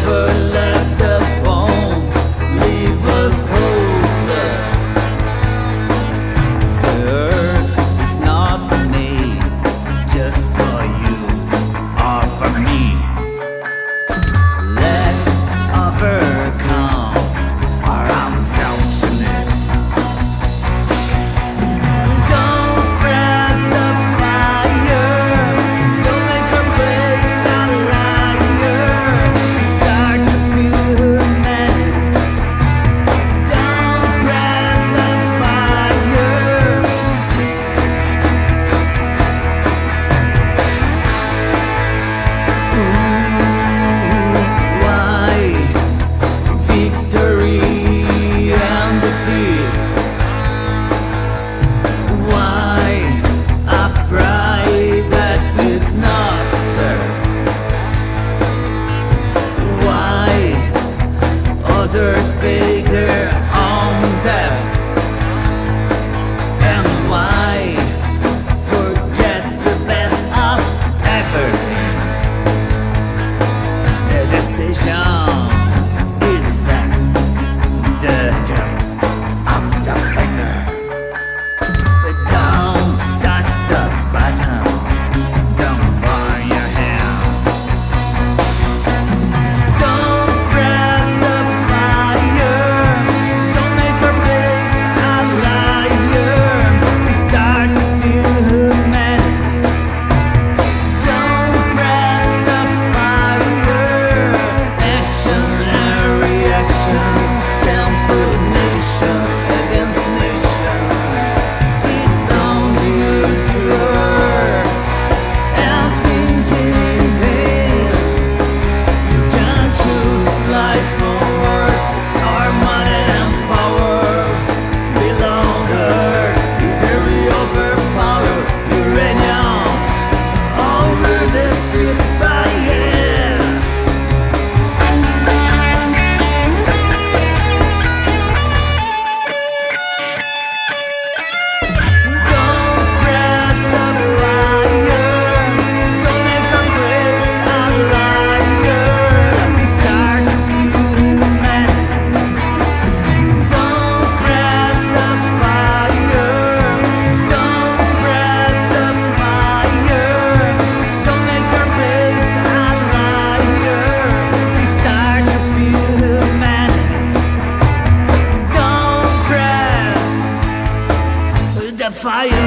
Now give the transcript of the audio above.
never let the bones leave us hopeless. The earth is not made just for you or for me. Let's overcome our own selfishness. Others pay their own debt, and why forget the best of everything? The decision is at the tip of the finger. Don't touch the button, don't burn your hand. Fire.